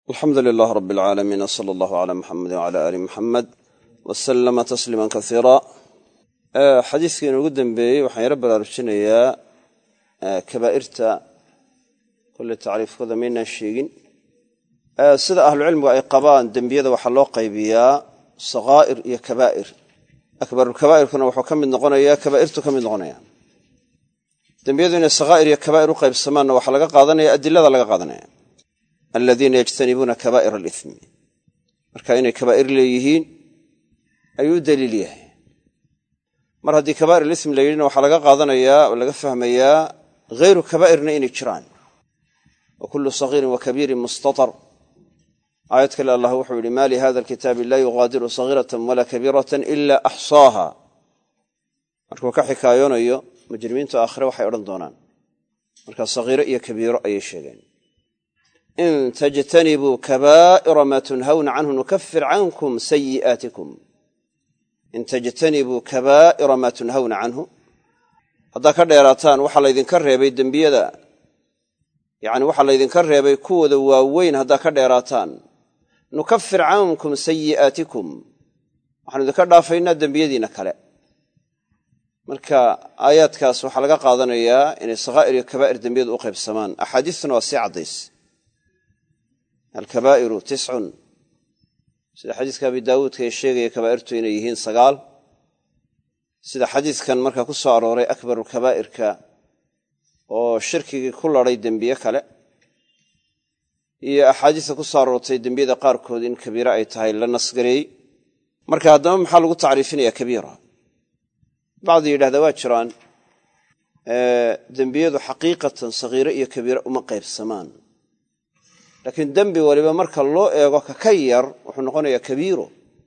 alxamdu lilah rab alcaalamiin wsala allahu cala muxamedi wcala aali muxamed wasalama tasliima kaiira xadiiskii inugu dembeeyey waxaan yaro baraarujinayaa kabaa'irta kolley tacriifkooda maynaan sheegin sida ahlucilmigu ay qabaan dembiyada waxaa loo qaybiyaa sakaa'ir iyo kabaa'ir akbarulkabaa'irkuna wuxuu ka mid noqonayaa kabaa'irtu ka mid noqonaya dembiyadu inay sakaa'ir iyo kabaa'ir u qaybsamaanna waxaa laga qaadanaya adilada laga qaadanaya aladiina yajtanibuuna kabaa'ir alithmi marka inay kabaa'ir leeyihiin ayuu u daliil yahay mar haddii kabaa'ir alismi la yidhina waxaa laga qaadanayaa oo laga fahmayaa hayru kabaa'irna inay jiraan wa kullu sagiirin wa kabiirin mustatar aayad kale allah wuxuu yidhi ma lihada alkitaabi laa yugaadiru sagiiratan walaa kabiiratan ila axsaaha markuu ka xikaayoonayo mujrimiintu aakhire waxay odhan doonaan markaa sagiiro iyo kabiiro ayay sheegeen in tajtanibuu kabaa'ira maa tunhawna canhu nukafir cankum sayi'aatikum in tajtanibuu kabaa'ira maa tunhawna canhu haddaa ka dheeraataan waxaa laydinka reebay dembiyada yani waxaa laydinka reebay kuwooda waaweyn haddaa ka dheeraataan nukafir cankum sayi'aatikum waxaanu idinka dhaafaynaa dembiyadiinna kale marka aayaadkaas waxaa laga qaadanayaa inay sakaa'ir iyo kabaa'ir dembiyadu u qaybsamaan axaadiistuna waa sii caddays alkabaa'iru tiscun sida xadiiska abi daawuudka ee sheegaya kabaa'irtu inay yihiin 9 sida xadiiskan markaa ku soo arooray akbaru kabaa'irka oo shirkigii ku ladhay dembiye kale iyo axaadiista ku soo aroortay dembiyada qaarkood in kabiira ay tahay la nasgareeyey marka haddaba maxaa lagu tacriifinayaa kabiira bacdi yidhahda waa jiraan dembiyadu xaqiiqatan sagiiro iyo kabiira uma qaybsamaan laakiin dembi waliba marka loo eego kaka yar wuxuu noqonayaa kabiiro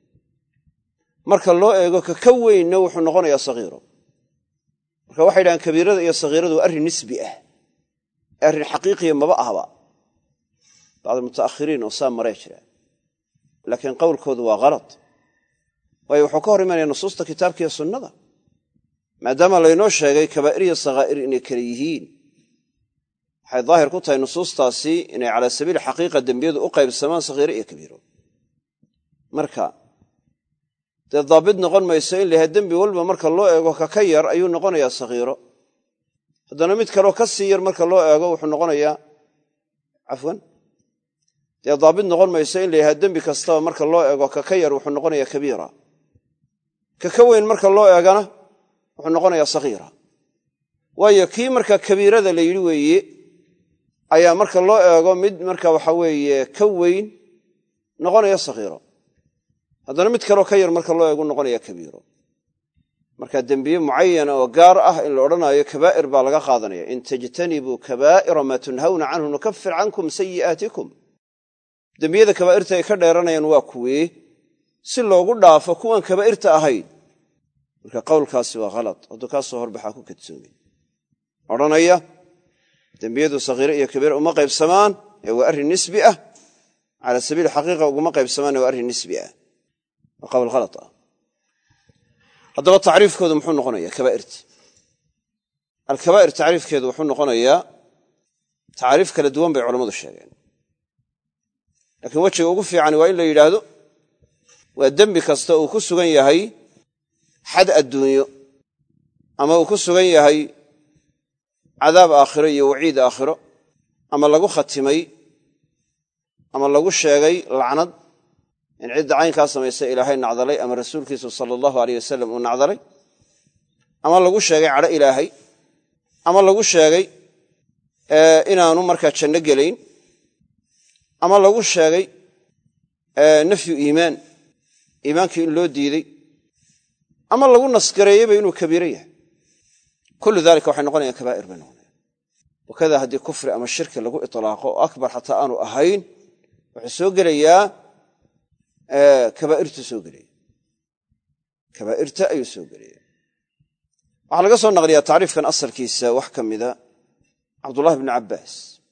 marka loo eego kaka weynna wuxuu noqonayaa sagiiro marka waxay yidhahaan kabiirada iyo sagiiradu waa arrin nisbi ah arrin xaqiiqiya maba ahba bacd mutaakhiriin oo saa maray jira laakiin qowlkoodu waa kalad waayo wuxuu ka hor imanaya nusuusta kitaabka iyo sunnada maadaama laynoo sheegay kabaa'ir iyo sakaa'ir inay kala yihiin waxay daahir ku tahay nusuustaasi inay calaa sabiili xaqiiqa dembiyadu u qaybsamaan sagiiro iyo kabiiro marka dee daabit noqon mayso in layahay dembi walba marka loo eego kaka yar ayuu noqonayaa sagiiro haddana mid kaleo ka sii yar marka loo eego wuxuu noqonayaa cafwan dee daabit noqon mayso in layahay dembi kastaba marka loo eego kaka yar wuxuu noqonayaa kabiira kaka weyn marka loo eegana wuxuu noqonayaa sagiira waayo kii marka kabiirada la yidhi weeye ayaa marka loo eego mid marka waxa weeye ka weyn noqonaya sagiiro haddana mid kaloo ka yar marka loo eegu noqonaya kabiiro marka dembiye mucayana oo gaar ah in la odhanayo kabaa'ir baa laga qaadanaya in tajtanibuu kabaa'ira maa tunhawna canhu nukafir cankum sayi'aatikum dembiyada kabaa'irta ay ka dheeranayaan waa kuwee si loogu dhaafo kuwan kabaa'irta ahayd marka qowlkaasi waa kalad hadduu kaa soo horbaxaa ku kadsoomay odhanaya dembiyadu sagiiro iyo kabiira uma qaybsamaan ee waa arrin nisbi ah cala sabiili xaqiiqa uguma qaybsamaan waa arrin nisbi ah waa qowl khalad ah haddaba tacriifkoodu muxuu noqonayaa kabaa'irta alkabaa'ir tacriifkeedu wuxuu noqonayaa tacriif kala duwan bay culammadu sheegeen laakiin wejiga ugu fiicani waa in la yidhaahdo waa dembi kasta uu ku sugan yahay xad adduunyo ama uu ku sugan yahay cadaab aakhiro iyo waciid aakhiro ama lagu khatimay ama lagu sheegay lacnad in cidda caynkaa samaysa ilaahay nacdalay ama rasuulkiisu sala allahu aleyh wasalam uu nacdalay ama lagu sheegay cadho ilaahay ama lagu sheegay inaanu markaa janno gelayn ama lagu sheegay nafyu iimaankii in loo diiday ama lagu nasgareeyeyba inuu kabiiro yahay kullu dalika waxay noqonayaan kabaa'ir bay noqonayaan wakada haddii kufri ama shirki lagu itlaaqo oo akbar xataa aanu ahayn wuxuu soo gelayaa kabaa'irtu soo gelaya kabaa'irta ayuu soo gelaya waxaa laga soo naqliyaa tacriifkan asalkiisa wax ka mida cabdullahi bni cabbaas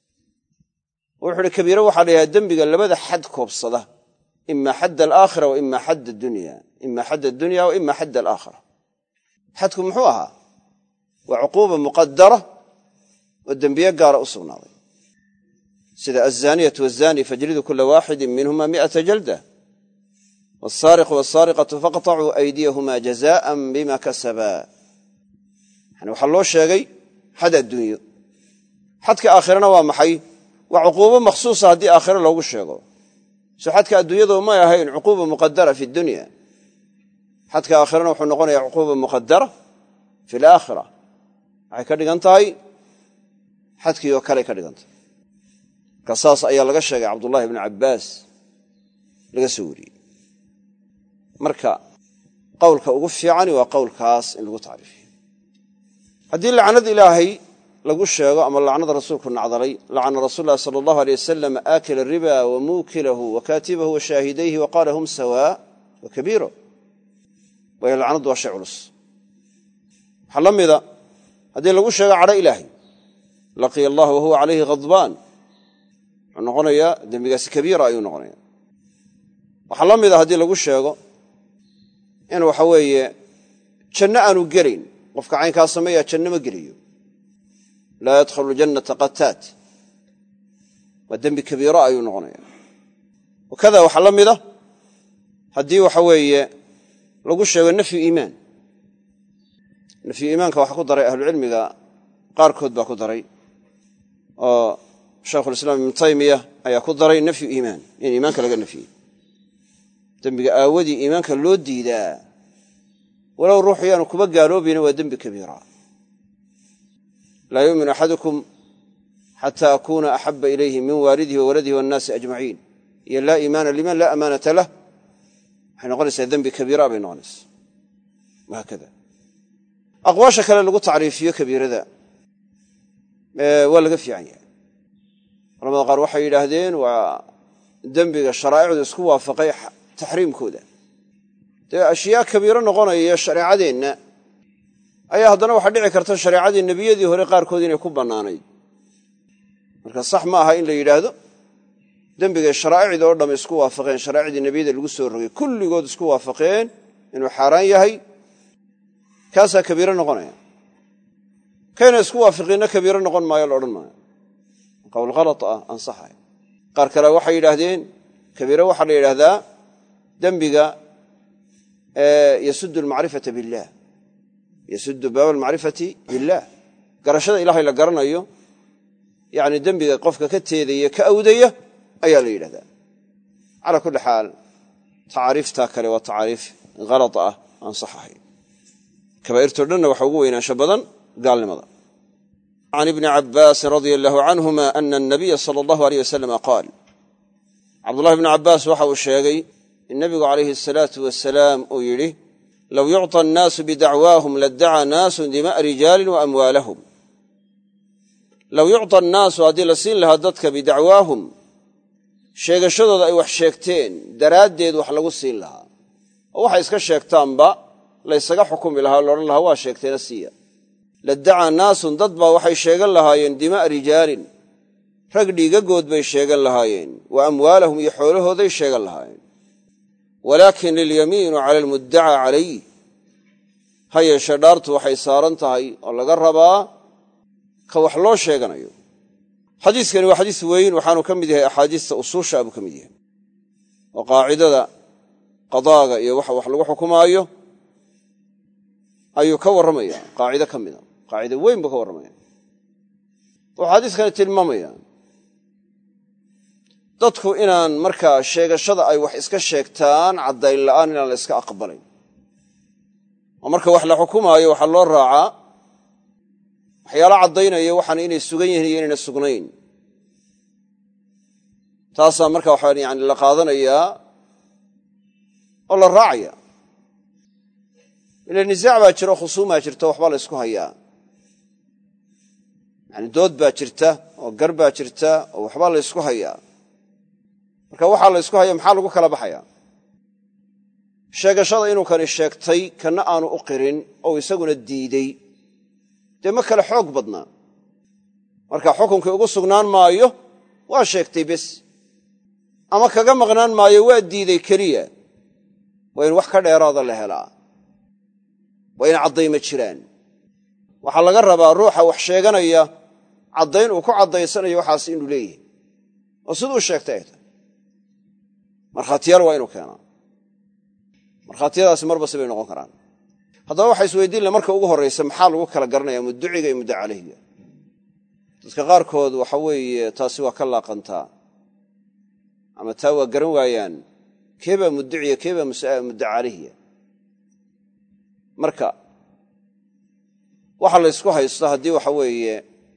wuxuu uhi kabiiro waxaa la yidhaha dembiga labada xad koobsada ima xadd alaakhira wa ima xadd addunya ima xadd addunya wa ima xadd alaakhira xadku muxuu ahaa waa cuquuba muqadara oo dembiye gaara u sugnaaday sida azzaaniyatu waazzaani fajlidu kula waaxidin minhuma 100 jalda wasaariqu wasaariqatu faqtacuu aydiyahuma jazaa'an bima kasabaa yani waxaa loo sheegay xad adduunyo xadka aakhirana waa maxay waa cuquubo makhsuusa haddii aakhiro loogu sheego so xadka adduunyadu may ahayn cuquuba muqadara fi dunya xadka aakhirana wuxuu noqonayaa cuquuba muqadara fi alaakhira waxay ka dhigan tahay xadkii oo kale ka dhigan tahay marka saas ayaa laga sheegay cabdullahi ibnu cabbaas laga soo wariyey marka qowlka ugu fiicani waa qowlkaas in lagu tacriifiyo haddii lacnad ilaahay lagu sheego ama lacnada rasuulku nacdalay lacana rasuul lahi sala allahu aleyh wasalam aakila riba wa muukilahu wa kaatibahu wa shaahidayhi wa qaala hum sawaa wa kabiiro waayo lacnaddu waa shay culus waxaa la mida haddii lagu sheego cadho ilaahay laqiya allah wa huwa calayhi khadbaan wuxuu noqonayaa dembigaasi kabiira ayuu noqonaya waxaa la mida haddii lagu sheego in waxa weeye janno aanu gelayn qofka caynkaa sameeyaa janno ma gelayo laa yadkhulu jannata qataat waa dembi kabiiro ayuu noqonaya wakada waxaa la mida haddii waxa weeye lagu sheego nafyu iimaan nafyu iimaanka waxaa ku daray ahlucilmiga qaarkood baa ku daray oo shaykhulislaam ibnu taymiya ayaa ku daray nafyu iimaan in iimaanka laga nafyey dembiga aawadii iimaanka loo diidaa walow ruuxu yaanu kuba gaaloobayna waa dembi kabiira laa yuuminu axadukum xata akuuna axaba ilayhi min waalidihi wa waladihi waannaasi ajmaciin iyo laa iimaana liman laa amaanata lah waxay noqonaysaa dembi kabiira bay noqonaysaa wahaakada aqwaasha kale lagu tacriifiyo kabiirada waa laga fiican yahay culamada qaar waxay yidhaahdeen waa dembiga sharaa'icdu isku waafaqay taxriimkooda dee ashyaa kabiiro noqonaya shareecadeenna ayaa haddana waxaa dhici karta shareecadii nebiyadii hore qaarkood inay ku bannaanayd marka sax ma aha in la yidhaahdo dembigay sharaa'icda oo dhamme isku waafaqeen sharaa'icdii nebiyada lagu soo rogay kulligood isku waafaqeen inuu xaaraan yahay kaasaa kabiiro noqonaya kayna isku waafiqiinna kabiiro noqon maayo la odhan maayo qowl khalad ah ansaxay qaar kale waxay yidhaahdeen kabiiro waxaa la yidhaahdaa dembiga yasuddu almacrifata billah yasuddu baaba almacrifati billah garashada ilaahay la garanayo yacni dembiga qofka ka teedaya ka awdaya ayaa la yidhahdaa calaa kulli xaal tacaariiftaa kale waa tacaariif halad ah ansax ahayn kabaa'irtoo dhanna waxa ugu weynaansho badan gaalnimada can ibni cabbaasin radia allahu canhuma ana anabiya sala allahu aleyh wasalama qaal cabdullahi bni cabbaas waxa uu sheegay in nebigu calayhi asalaatu wasalaam uu yidhi low yucطa annaasu bidacwaahum laddacaa naasun dima'a rijaalin wa amwaalahum low yucطa annaasu haddii la siin lahaa dadka bidacwaahum sheegashadooda ay wax sheegteen daraaddeed wax lagu siin lahaa oo waxay iska sheegtaanba laysaga xukumi lahaa o loodhan lahaa waa sheegteena siiya laddacaa naasun dad baa waxay sheegan lahaayeen dima'a rijaalin rag dhiigagood bay sheegan lahaayeen wa amwaalahum iyo xoolahooday sheegan lahaayeen walaakin lilyamiinu cala almuddacaa calayh ha yeeshe dhaartu waxay saaran tahay oo laga rabaa ka wax loo sheeganayo xadiiskani waa xadiis weyn waxaanu ka mid yahay axaadiista usuusha buu ka mid yahay oo qaacidada qadaaga iyo waxa wax lagu xukumaayo ayuu ka warramaya qaacido ka mida qaacido weyn buu ka warramaya wuxuu xadiiskani tilmaamaya dadku inaan markaa sheegashada ay wax iska sheegtaan caddayn la'aan inaan la iska aqbalayn oo marka wax la xukumaayo waxaa loo raacaa waxyaala caddaynaya waxaan inay sugan yihiin iyo inayna sugnayn taasaa marka waxaa yani la qaadanayaa oo la raacaya ila nisaac baa jiro khusuumaa jirta waxbaa la ysku hayaa yani dood baa jirta oo gar baa jirta oo waxbaa la ysku hayaa marka waxaa la ysku haya maxaa lagu kala baxayaa sheegashada inuu kani sheegtay kana aanu u qirin oo isaguna diidey dee ma kale xoog badnaa marka xukunkii ugu sugnaan maayo waa sheegtay bes ama kaga maqnaan maayo waa diiday keliya waa in wax ka dheeraada la helaa waa in caddayma jiraan waxaa laga rabaa ruuxa wax sheeganaya caddayn uu ku caddaysanayo waxaas inuu leeyahay oo siduu sheegtay ay tahay markhaatiyaal waa inuu keenaa markhaatiyadaasi marba sibay noqon karaan haddaba waxa isweydiin marka ugu horraysa maxaa lagu kala garanaya mudduciga iyo muddaca calayhiga dadka qaarkood waxa weeye taasi waa ka laaqantaa ama taa waa garan waayaan keebaa mudduciya keebaa muddaca calayhiya marka waxa la ysku haysto haddii waxa weeye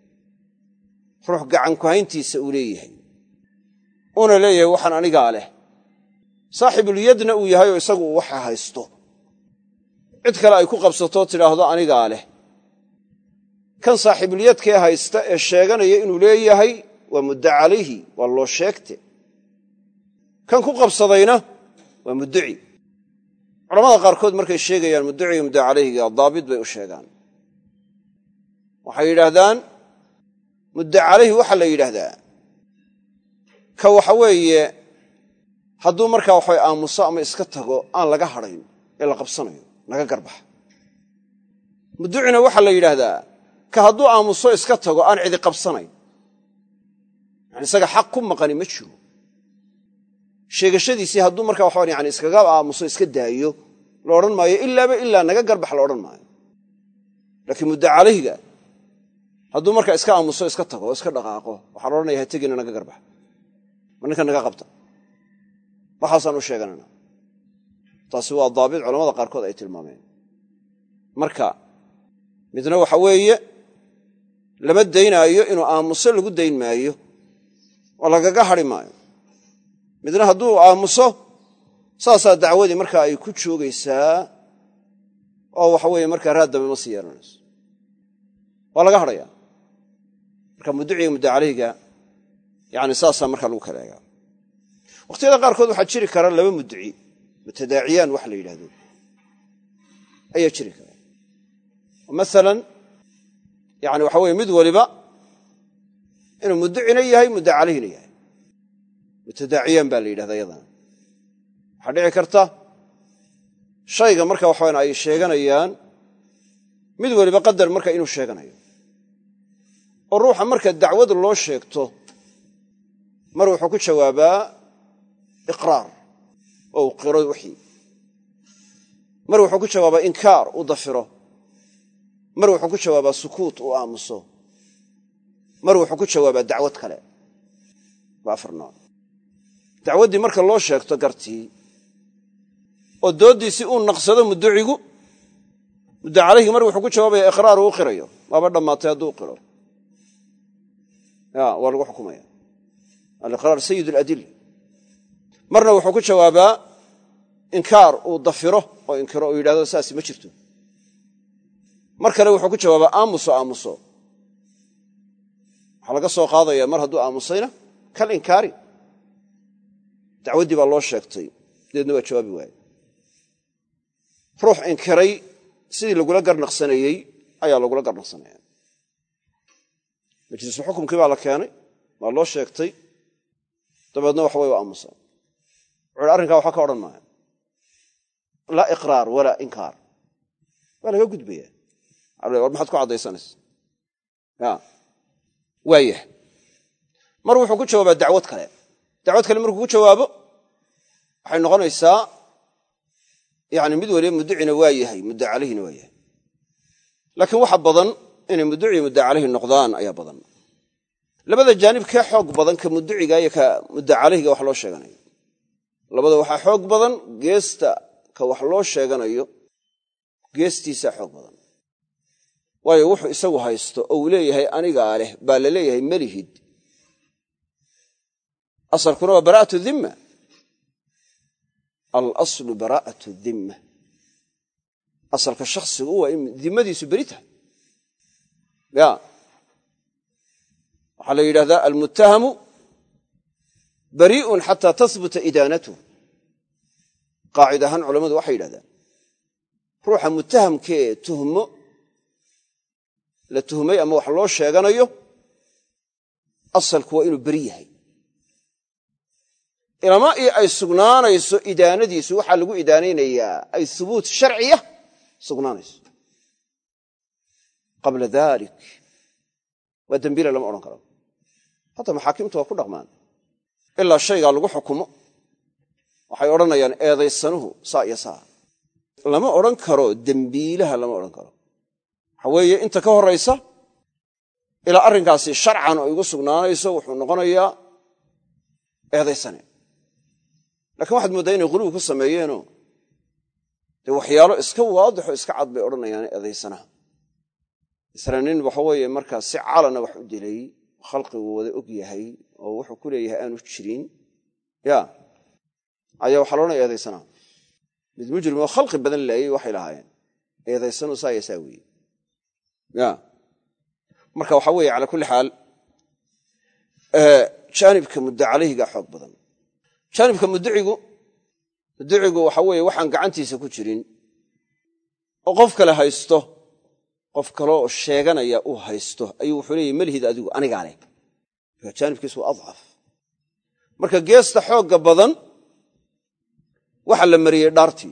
ruux gacanku hayntiisa uu leeyahay uuna leeyahay waxaan anigaa leh saaxibulyadna uu yahay oo isagu uu waxa haysto cid kale ay ku qabsato tidhaahdo anigaa leh kan saaxibulyadkee haysta ee sheeganaya inuu leeyahay waa muddaca calayhi waa loo sheegte kan ku qabsadayna waa mudduci culamada qaarkood markay sheegayaan mudduciga muddaca calayhiga daabit bay u sheegaan waxay yidhaahdaan muddaca calayhi waxaa la yidhaahdaa ka waxa weeye hadduu markaa waxay aamuso ama iska tago aan laga hadhayn ee la qabsanayo laga garbaxa mudducina waxaa la yidhaahdaa ka hadduu aamuso iska tago aan cidi qabsanayn yani isaga xaq ku maqani ma jiro sheegashadiisii hadduu markaa waxaa yani iskaga aamuso iska daayo la odhan maayo ilaaba ilaa naga garbax la odhan maayo laakiin muddaca calayhiga hadduu markaa iska aamuso iska tago oo iska dhaqaaqo waxaa la odhanaya ha tegina naga garbax ma ninka naga qabta waxaasaan u sheeganana taasi waa daabit culamada qaarkood ay tilmaameen marka midna waxa weeye lama daynaayo inuu aamuso lagu dayn maayo oo lagaga hadhi maayo midna hadduu aamuso saasaa dacwadii markaa ay ku joogaysaa oo waxa weeye markaa raaddame ma sii yeelanayso waa laga hadhayaa marka mudduciga muddaca calayhiga yani saasaa markaa lagu kala eegaa wakhtiyada qaarkood waxaa jiri kara laba mudduci mutadaaciyaan wax la yidhaahdo ayaa jiri kara oo maalan yani waxa weye mid waliba inuu mudducina yahay muddaca calayhina yahay mutadaaciyaan baa la yidhahda yadana waxaa dhici karta shayga marka waxawan ay sheeganayaan mid waliba qadar marka inuu sheeganayo oo ruuxa marka dacwad loo sheegto mar wuxuu ku jawaabaa iqraar oo uu qiro wixii mar wuxuu ku jawaabaa inkaar uu dafiro mar wuxuu ku jawaabaa sukuut uu aamuso mar wuxuu ku jawaabaa dacwad kale waa afar nooc dacwaddii marka loo sheegto gartii oo dooddiisii uu naqsado mudducigu muddaca calayhi mar wuxuu ku jawaabaya iqraar uu qirayo waaba dhammaatay hadduu qiro waa lagu xukumaya aliqraar sayid aladilla marna wuxuu ku jawaabaa inkaar uu dafiro oo inkiro oo yidhahdo saasi ma jirto mar kale wuxuu ku jawaabaa aamuso waxaa laga soo qaadaya mar hadduu aamusayna kal inkaari dacwaddii baa loo sheegtay dabeedna waa jawaabi waaye ruux inkiray sidii lagula garnaqsanayey ayaa lagula garnaqsanaya majlisu xukumkii baa la keenay waa loo sheegtay dabeedna waxa way u aamusa wuxuu arrinkaa waxba ka odhan maayo laa iqraar walaa inkaar waa laga gudbaya war maxaad ku caddaysanaysa waayah mar wuxuu ku jawaabaa dacwad kale markuu ku jawaabo waxay noqonaysaa yani mid waliba mudducina waa yahay muddaca calayhina waa yahay laakiin waxa badan inay mudduci muddaca calayhi noqdaan ayaa badan labada jaanib kee xoog badan ka mudduciga iyo ka muddaca calayhiga wax loo sheeganayo labada waxaa xoog badan geesta ka wax loo sheeganayo geestiisaa xoog badan waayo wuxuu isagu haysto oo uu leeyahay anigaa leh baa la leeyahay melihid asalkuna waa baraa'atu dhimma alaslu baraa'atu dhimma asalka shakhsigu waa in dimmadiisu beri tahay waxaa la yidhahdaa almuttahamu barii'un xataa tahbuta idaanatuh qaacid ahaan culammadu waxay yidhahdaan ruuxa muttahamkee tuhmo la tuhmay ama wax loo sheeganayo asalku waa inuu beri yahay ilama io ay sugnaanayso idaanadiisu waxaa lagu idaanaynayaa ay hubuut sharciya sugnaanayso qabla dalik waa dembiile lama odhan karo hataa maxaakimtu waa ku dhaqmaan ilaa shaygaa lagu xukumo waxay odhanayaan eedaysanuhu saa iyo saa lama odhan karo dembiilaha lama odhan karo waxa weeye inta ka horraysa ilaa arrinkaasi sharcan oo igu sugnaanayso wuxuu noqonayaa eedaysane laakiin waxaad mooddaa inay ghuluwi ku sameeyeenoo dee waxyaalo iska waadixoo iska cad bay odhanayaan eedaysanaha isla nin waxa weeye markaa si calana wax u dilay khalqigu wada og yahay oo wuxuu ku leeyahay aanu jirin ayaa waxaa loodhanaya eedaysanaha mid mujrim oo khalqi badan laayay waxay lahaayeen eedaysanu saa iyo saa weeye marka waxa weeye calaa kulli xaal jaanibka mudda calayhiga xoog badan jaanibka mudicigu waxa weeye waxaan gacantiisa ku jirin oo qof kale haysto qof kaloo sheeganaya uu haysto ayuu wuxuu leeyahy malhid adigu anigaa leh marka jaanibkiisu waa adcaf marka geesta xoogga badan waxa la mariyey dhaartii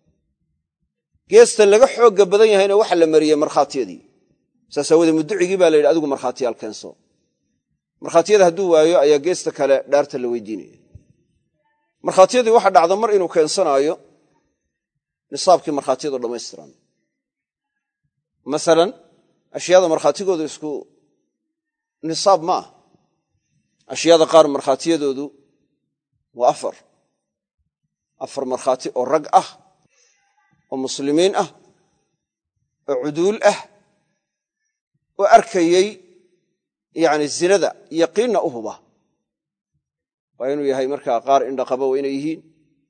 geesta laga xoogga badan yahayna waxa la mariyey markhaatiyadii saas aawoodee mudicigii baa la yidhi adigu markhaatiyaal keenso markhaatiyada hadduu waayo ayaa geesta kale dhaarta la weydiinaya markhaatiyadii waxa dhacda mar inuu keensanaayo nisaabkii markhaatiyadu dhammaystiran masalan ashyaada markhaatigoodu isku nisaab ma ah ashyaada qaar markhaatiyadoodu waa afar markhaati oo rag ah oo muslimiin ah oo cuduul ah oo arkayey yacni zinada yaqiinna u huba waa inuu yahay markaa qaar indhaqaba waa inay yihiin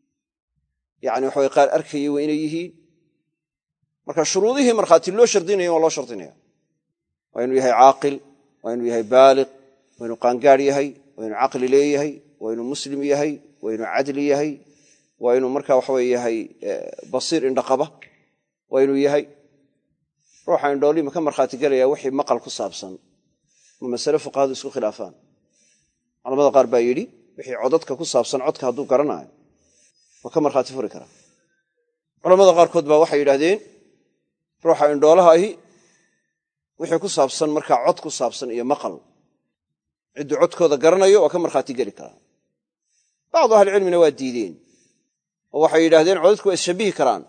yani waxa qaar arkayey waa inay yihiin marka shuruudihii markhaati loo shardinaya waa loo shardinaya waa inuu yahay caaqil waa inuu yahay baaliq waa inuu qaangaar yahay waa inuu caqli leeyahay waa inuu muslim yahay waa inuu cadli yahay waa inuu marka waxaweye yahay basiir indhaqaba waa inuu yahay ruuxa indhoolima ka markhaati gelaya wixii maqal ku saabsan ma masale fuqahadu isku khilaafaan culamada qaar baa yidhi wixii codadka ku saabsan codka hadduu garanaayo waa ka markhaati furi karaa culamada qaarkood baa waxay yidhaahdeen ruuxa indhoolaha ahi wixii ku saabsan markaa cod ku saabsan iyo maqal cidduu codkooda garanayo waa ka markhaati geli karaa bacdu ahlicilmina waa diideen oo waxay yidhahdeen codadku waa isshabihi karaan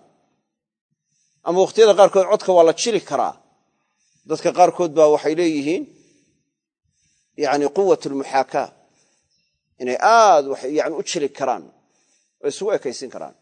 ama wakhtiyada qaarkood codka waa la jili karaa dadka qaarkood baa waxay leeyihiin yani quwat lmuxaakaa inay aad yani u jili karaan oo isugu ekaysin karaan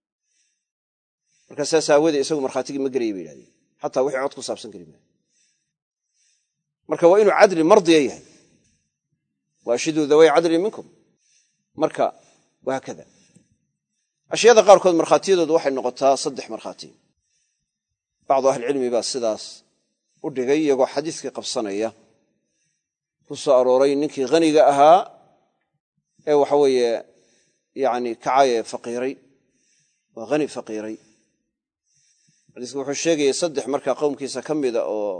marka saas aawadee isagu markhaatigii ma gelaya bay yidhahdeen xataa wixii cod ku saabsan kari maayo marka waa inuu cadli mardiya yahay waashiduu dhaway cadlin minkum marka wahaakada ashyaada qaarkood markhaatiyadoodu waxay noqotaa 3 markhaati bacdu ahlicilmi baa sidaas u dhigay iyagoo xadiiskii qabsanaya ku soo arooray ninkii haniga ahaa ee waxa weeye yani kacaye faqiiray waa hani faqiiray xadiisku wuxuu sheegayay 3 markaa qowmkiisa ka mida oo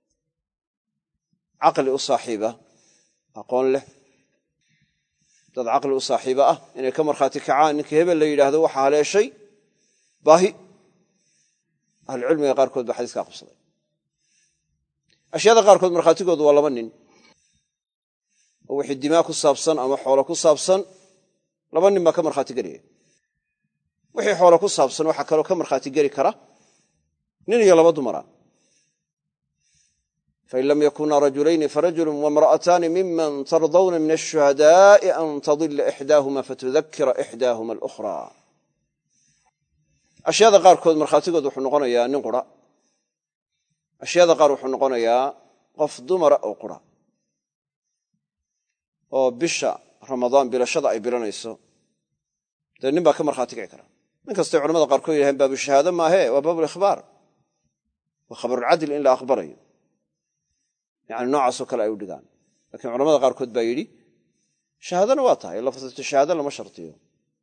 caqli u saaxiiba aqoon leh dad caqli u saaxiiba ah inay ka markhaati kacaan ninkii hebel la yidhaahdo waxaa haleeshay baahi ahlucilmiga qaarkood baa xadiiskaa qabsaday ashyaada qaarkood markhaatigoodu waa 2 nin oo wixii dimaa ku saabsan ama xoolo ku saabsan 2 nin baa ka markhaati gelaya wixii xoolo ku saabsan waxaa kaloo ka markhaati geli kara nin iyo 2 dumara fain lam yakuna rajulayni farajulu wamra'ataani miman tardawna min ashuhadaa'i an tadila ixdaahuma fatudakira ixdaahuma alukhraa ashyaada qaarkood markhaatigood wuxuu noqonayaa nin qura ashyaada qaar wuxuu noqonayaa qof dumara oo qura oo bisha ramadaan bilashada ay bilanayso dee nin baa ka markhaati kici kara nin kastay culamada qaarkood yidhahdeen baabushahaado maahe waa baabulikhbaar waa khabarulcadl in la akhbarayo yani noocaasoo kale ay u dhigaan lakiin culamada qaarkood baa yidhi shahaadana waa tahay lafdatu shahaado lama shartiyo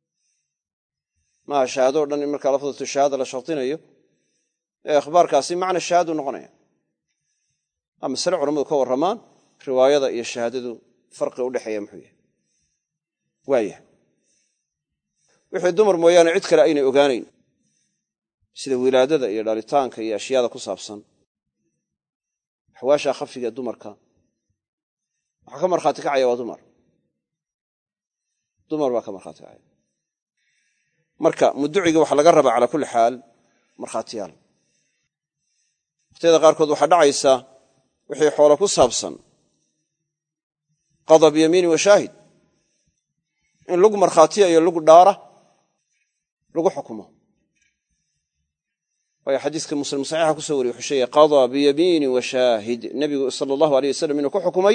maaha shahaado o dhan in markaa lafdatu shahaada la shartinayo ee akhbaarkaasi macna shahaadu noqonaya aa masale culamadu ka warramaan riwaayada iyo shahaadadu farqi udhexeeya muxuu yahay waayah wixii dumar mooyaane cid kale aynay ogaanayn sida wilaadada iyo dhalitaanka iyo ashyaada ku saabsan axwaasha khafiga dumarka waxaa ka markhaati kacaya waa dumar dumar baa ka markhaati kacay marka mudduciga waxaa laga rabaa calaa kulli xaal markhaatiyaal waqtiyada qaarkood waxaa dhacaysa wixii xoolo ku saabsan qada biyamiini wa shaahid in lagu markhaatiya iyo lagu dhaara lagu xukumo waayo xadiiska muslim saxiixa ku soo wariyey wuxuu sheegay qadaa biyamiini wa shaahid nebigu sala allahu aleyh wasalam inuu ku xukumay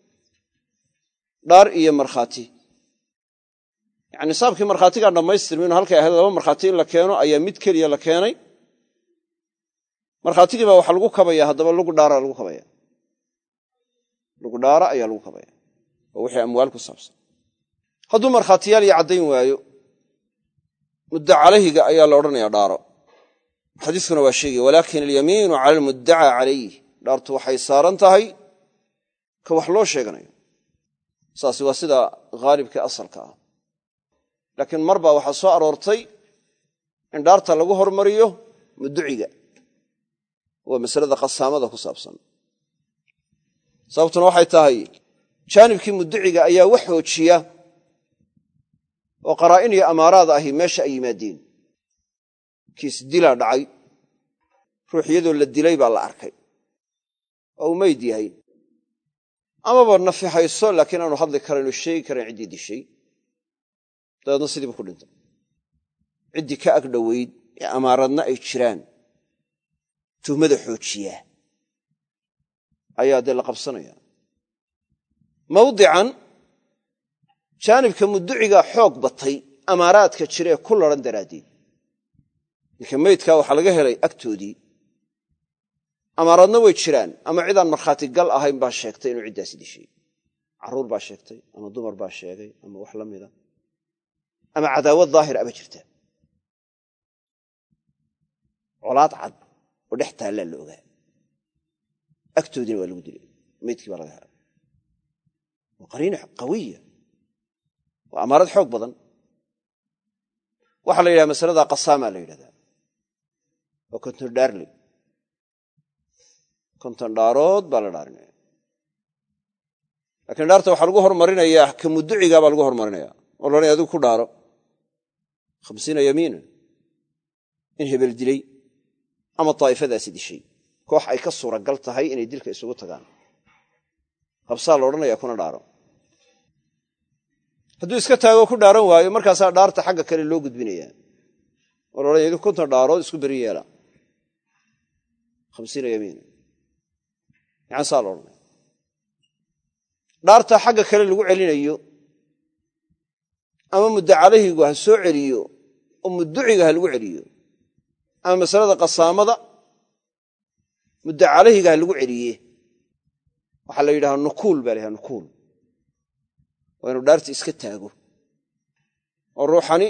dhaar iyo markhaati yacni nisaabkii markhaatigaan dhammaystirmi inu halkay ahayd laba markhaati in la keeno ayaa mid keliya la keenay markhaatigii baa waxaa lagu kabaya haddaba lagu dhaara lagu kabaya lagu dhaara ayaa lagu kabaya oo wixii amwaal ku saabsan hadduu markhaatiyaal iyo caddayn waayo mudda calayhiga ayaa la odhanayaa dhaaro xadiiskuna waa sheegaya walaakin alyamiinu cala almuddacaa calayh dhaartu waxay saaran tahay ka wax loo sheeganayo saasi waa sida haalibka asalka ah laakiin mar baa waxaa soo aroortay in dhaarta lagu hormariyo mudduciga waa masalada qasaamada ku saabsan sababtuna waxay tahay jaanibkii mudduciga ayaa wax xoojiya oo qaraa'in iyo amaaraad ahi meesha ay yimaadeen kiis dilaa dhacay ruux iyadoo la dilay baa la arkay oo uu mayd yahay amaba nafi hayso laakiin aanu hadli karayn oo sheegi karayn ciddii dishay dabeedna sidiiba ku dhintay ciddii ka ag dhowayd ee amaaradna ay jiraan tuhmada xoojiya ayaa dee la qabsanaya mawdican jaanibka mudduciga xoog batay amaaraadka jira ee ku laran daraaddeed ninka maydkaa waxaa laga helay agtoodii amaaradna way jiraan ama cidaan markhaati gal ahayn baa sheegtay inuu ciddaasi dishay carruur baa sheegtay ama dumar baa sheegay ama wax la mida ama cadaawad daahir aba jirta colaad cad oo dhex taallaa la ogaa agtoodiina waa lagu dilay maydkii baa laga helay waa qariina qawiya waa amaarad xoog badan waxaa la yidhaha masalada qasaamaa la yidhahdaa waa konton dhaarley konton dhaarood baa la dhaarinaya laakiin dhaarta waxaa lagu hormarinayaa ka mudducigaa baa lagu hormarinaya oo loodhanaya adigu ku dhaaro 50 yamiina in hebel dilay ama daa'ifadaasi dishay koox ay ka suuragal tahay inay dilka isugu tagaan habsaa la odhanaya kuna dhaaro hadduu iska taago ku dhaaran waayo markaasaa dhaarta xagga kale loo gudbinayaa oo laodhanaya idinku konton dhaarood isku beri yeela 50 yamiina yani saa la odhanaya dhaarta xagga kale lagu celinayo ama mudda calayhigu ha soo celiyo oo mudduciga ha lagu celiyo ama masalada qasaamada mudda calayhiga ha lagu celiye waxaa la yidhahaa nukuul baa la yidhaha nukuul waa inuu dhaartii iska taago oo ruuxani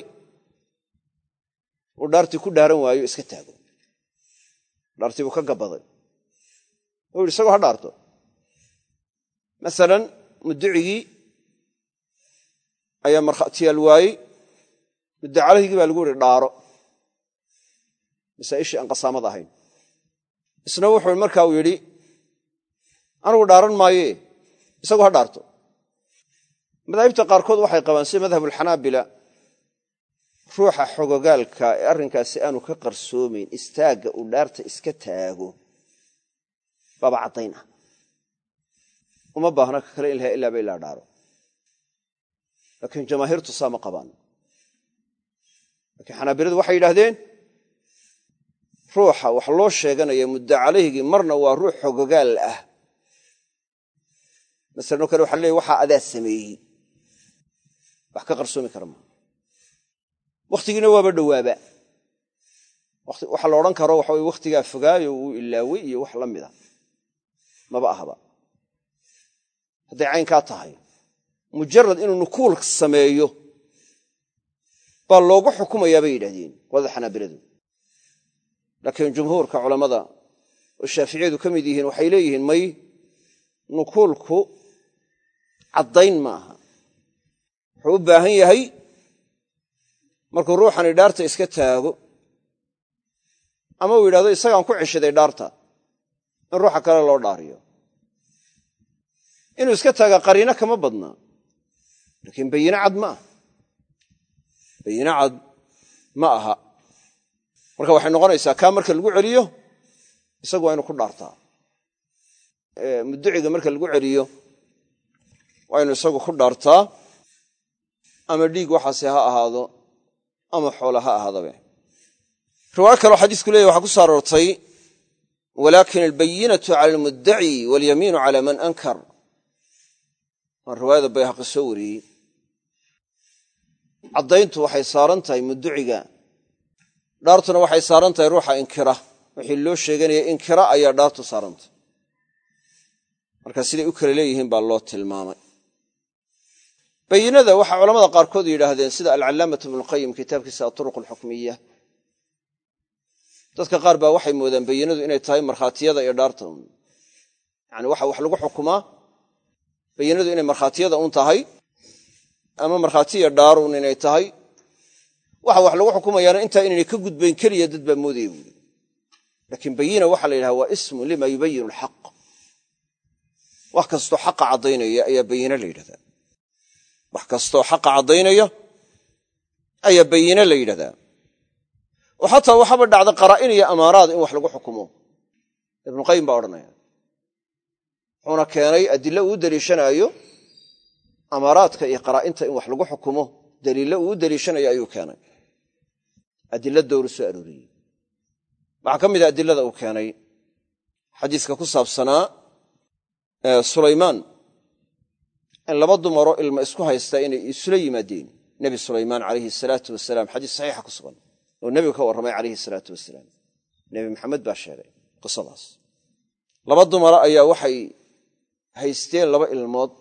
uu dhaartii ku dhaaran waayo iska taago dhaartii buu ka gabaday oo yidhi isagoo ha dhaarto masalan mudducigii ayaa markhaatiyaal waayey mudda calayhigii baa lagu yidhi dhaaro masaa'ishii aan qasaamada ahayn isna wuxuu markaa uu yidhi anigu dhaaran maayee isagu ha dhaarto madaahibta qaarkood waxay qabaan sida madhabulxanaabila ruuxa xogogaalka ee arrinkaasi aanu ka qarsoomayn istaagga uu dhaarta iska taago baaba caddayn ah uma baahna ka kale in laha ilaaba ilaa dhaaro laakiin jamaahiirtu saa ma qabaan laakiin xanaabiladu waxay yidhaahdeen ruuxa wax loo sheeganaya mudda calayhigii marna waa ruux xogogaal ah masalan oo kale waxa leeyahy waxaa adaa sameeyey wax ka qarsoomi kara maa wakhtigiina waaba dhowaaba waxa la odhan karo waxa weye wakhtigaa fogaayo wuu ilaawey iyo wax la mida maba ahba hadday caynkaa tahay mujarad inuu nukuul sameeyo baa loogu xukumayaa bay yidhahdeen qolada xanaabiladu laakiin jumhuurka culammada oo shaaficiyadu ka mid yihiin waxay leeyihiin may nukuulku caddayn ma aha wuxuu u baahan yahay markuu ruuxani dhaarta iska taago ama uu yidhahdo isagaan ku ceshaday dhaarta in ruuxa kale loo dhaariyo inuu iska taaga qariino kama badnaa laakiin bayine cad ma ah bayina cad ma aha. marka waxay noqonaysaa kaa marka lagu celiyo isagu waa inuu ku dhaartaa. muddaciga marka lagu celiyo waa inuu isagu ku dhaartaa, ama dhiig waxaasi ha ahaado ama xoola ha ahaadabe. riwaayo kaloo xadiisku leeyahy waxaa ku soo aroortay walaakin albayinatu cala almuddaci walyamiinu cala man ankar. waa riwaayada bayhaqi soo wariyey. caddayntu waxay saaran tahay muddaciga, dhaartuna waxay saaran tahay ruuxa inkira. wixii loo sheeganaya inkira ayaa dhaartu saarantay. marka siday u kala leeyihiin baa loo tilmaamay. bayinada waxaa culamada qaarkood yidhaahdeen sida alcallaamatu ibnuqayim kitaabkiisa aturuq alxukmiya, dadka qaar baa waxay moodaan bayinadu inay tahay markhaatiyada iyo dhaarta un. yani waxa wax lagu xukumaa bayinadu inay markhaatiyada un tahay, ama markhaatiya dhaarun inay tahay. waxa wax lagu xukumayaana intaa inaynay ka gudbayn keliya dad baa moodaya buuri. laakiin bayina waxaa la yidhaha waa ismun lima yubayinu alxaq. wax kastoo xaqa caddaynaya ayaa bayine la yidhahdaa. wax kastoo xaqa caddaynaya ayaa bayine la yidhahdaa. oo xataa waxaaba dhacda qaraa'in iyo amaaraad in wax lagu xukumo. ibnuqayim baa odhanaya, wuxuuna keenay adilo uu deliishanaayo amaaraadka iyo qaraa'inta in wax lagu xukumo. daliillo uu deliishanayo ayuu keenay. adilo dowru soo arooriyey. waxaa ka mid a adilada uu keenay xadiiska ku saabsanaa sulaymaan, in laba dumaroo ilma isku haystaa inay isula yimaadeen nebi sulaymaan calayhi salaatu wasalaam. xadiis saxiixa ku sugan oo nebigu ka warramay calayhi salaatu wasalaam. nebi maxamed baa sheegay qisadaas. laba dumara ayaa waxay haysteen laba ilmood.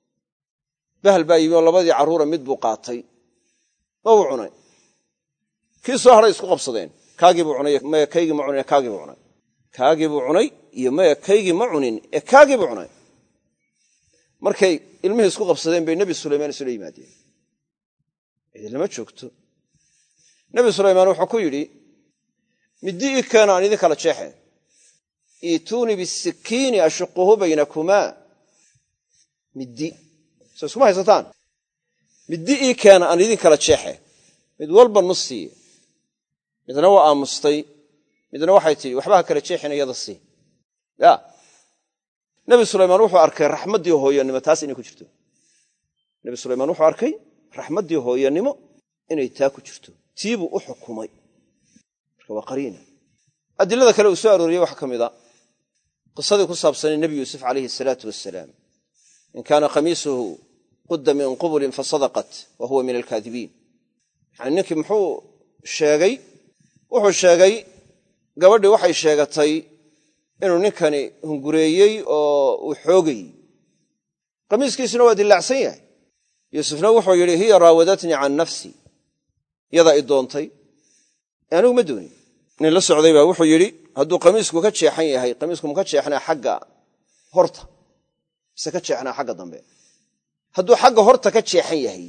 bahal baa yimi oo labadii carruura mid buu qaatay oo uu cunay. kii soo hadhay isku qabsadeen. kaagii buu cunay, maya kaygii ma cunin, kaagii buu cunay. kaagii buu cunay iyo maya kaygii ma cunin ee kaagii buu cunay. markay ilmihii isku qabsadeen bay nebi sulaymaan isula yimaadeen. idinlama joogto. nebi sulaymaan wuxuu ku yidhi middi ii keena aan idin kala jeexe. iituunii bisikiini ashuquhu baynakumaa. middi soo iskuma haysataan. middi ii keena aan idin kala jeexe. mid walba nus siiye. midna waa aamustay, midna waxay tidhi waxba ha kala jeexina iyada sii. ya nebi sulaymaan wuxuu arkay raxmaddii hooyanimo taas inay ku jirto. nebi sulaymaan wuxuu arkay raxmaddii hooyanimo inay taa ku jirto. tiibuu u xukumay. marka waa qariina. adilada kale uu soo arooriyey waxaa ka mid a qisadii ku saabsanay nebi yuusuf calayhi salaatu wasalaam. in kaana qamiisuhu qudda min qubulin fasadaqat wa huwa min alkaadibiin. yani ninkii muxuu sheegay? wuxuu sheegay gabadhii waxay sheegatay inuu ninkani hungureeyey oo uu xoogayey. qamiiskiisuna waa dillaacsan yahay. yuusufna wuxuu yidhi hiya raawadatnii can nafsi. yadaa i doontay, anigu ma doonin. nin la socday baa wuxuu yidhi hadduu qamiisku ka jeexan yahay, qamiisku ma ka jeexnaa xagga horta mise ka jeexnaa xagga dambe? hadduu xagga horta ka jeexan yahay,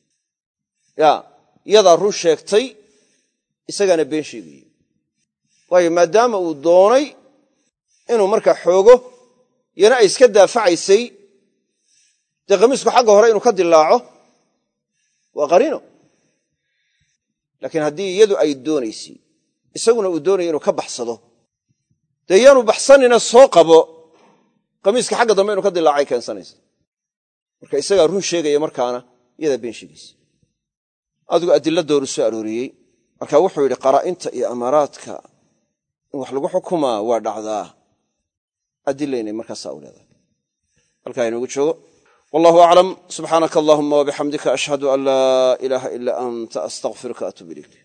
yadaa run sheegtay, isagaana been sheegayey. waayo maadaama uu doonay inuu markaa xoogo, yana ay iska daafacaysay, dee qamiisku xagga hore inuu ka dilaaco waa qariino. laakiin haddii iyadu ay doonaysay, isaguna uu doonaya inuu ka baxsado, dee yaanu baxsanina soo qabo, qamiiska xagga dambe inuu ka dilaacay keensanaysa. marka isagaa run sheegaya, markaana iyadaa been sheegaysa. adigu adilo dooru soo arooriyey. marka wuxuu yidhi qaraa'inta iyo amaaraadka in wax lagu xukumaa waa dhacdaa. adilaynay markaasaa u leedahay. halkaa inoogu joogo. wallahu aclam. subxaanaka allahuma wabixamdika ashhadu an laa ilaaha ilaa anta astaqfiruka atuub ilayk.